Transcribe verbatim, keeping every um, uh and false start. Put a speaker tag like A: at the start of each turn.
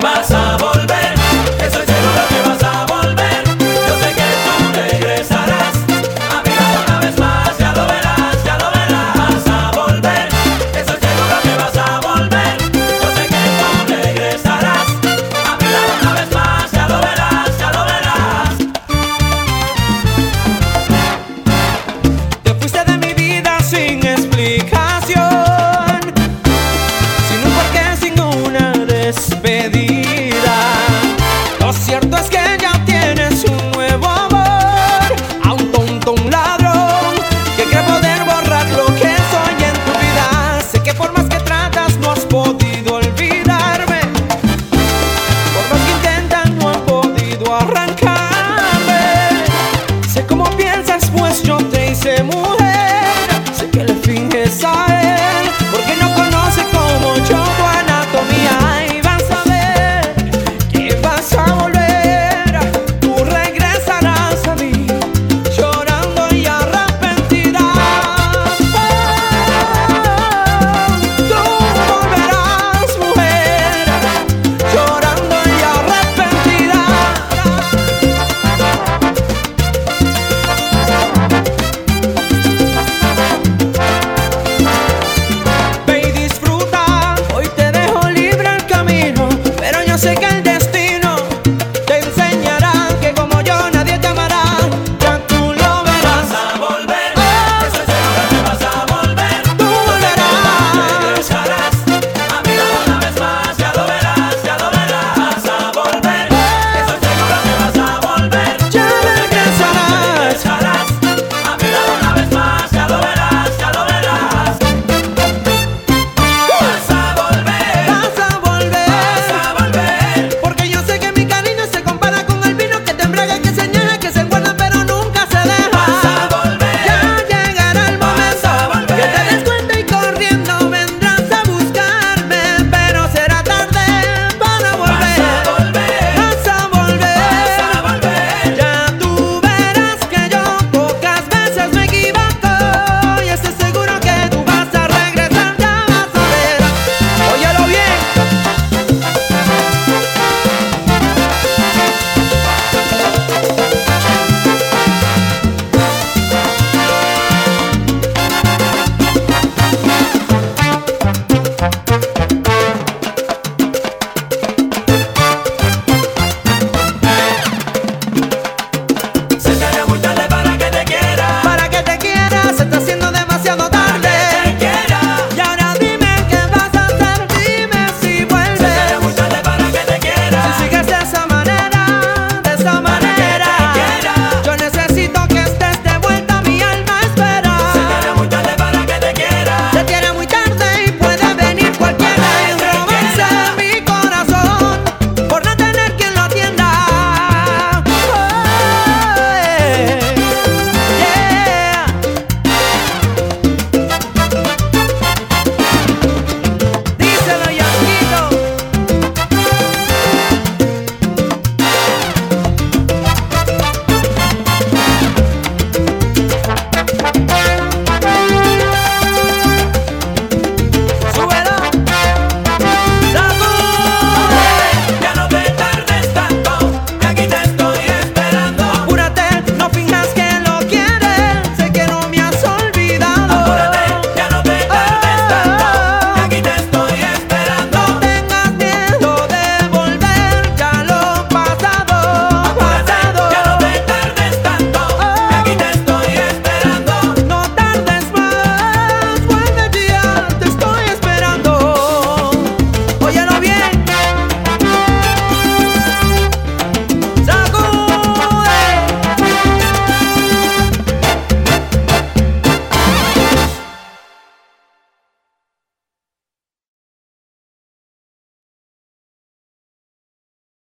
A: vas a volver. Estoy seguro que vas a volver. Yo sé que tú regresarás a mi lado una vez más. Ya lo verás, ya lo verás. Vas a volver. Estoy seguro que vas a volver. Yo sé que tú regresarás a mi lado una vez más. Ya lo verás, ya lo verás.
B: Te fuiste de mi vida sin explicación, sin un porqué, sin una despedida.